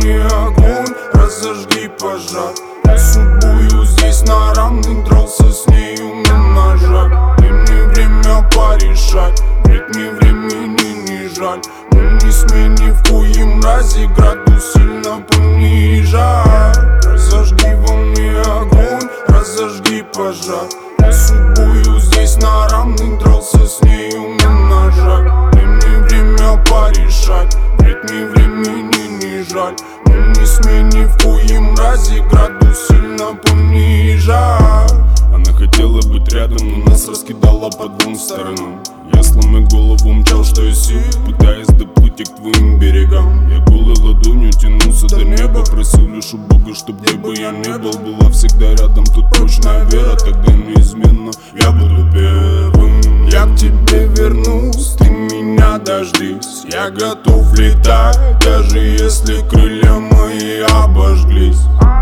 мне огонь, разожги пожар. Я с судьбою здесь на равных, дрался с нею на ножах. Дай мне время порешать, ведь мне времени не жаль. Но не смей ни в коем разе градус сильно понижать. Разожги во мне огонь, разожги пожар. Я с судьбою здесь на равных, дрался с нею на ножах. Дай мне время порешать, ведь мне времени не жаль. Но не смей ни в коем разе градус сильно понижать. Она хотела быть рядом, но нас раскидала по двум сторонам. Я сломя голову мчал, что из сил, пытаясь доплыть к твоим берегам. Я голой ладонью тянулся до неба, просил лишь у Бога, чтоб где бы я не был, была всегда рядом тут прочная вера. Тогда неизменно я буду первым. Я к тебе вернусь, ты меня дождись. Я готов летать, даже если крылья мои обожглись.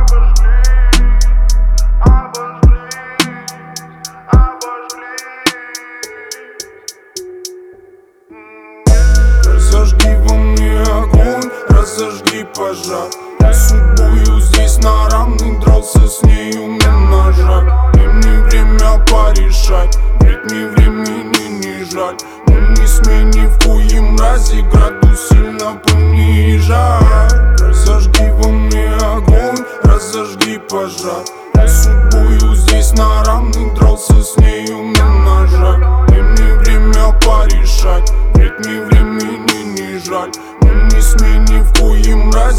Разожги во мне огонь, разожги пожар. Я с судьбою здесь на равных, дрался с нею на ножах. Дай мне время порешать, ведь мне времени не жаль. Но не смей ни в коем разе градус сильно понижать. Разожги во мне огонь, разожги пожар. Я с судьбою здесь на равных, дрался с нею на ножах. Дай мне время порешать, ведь мне времени не жаль. Но не смей ни в коем разе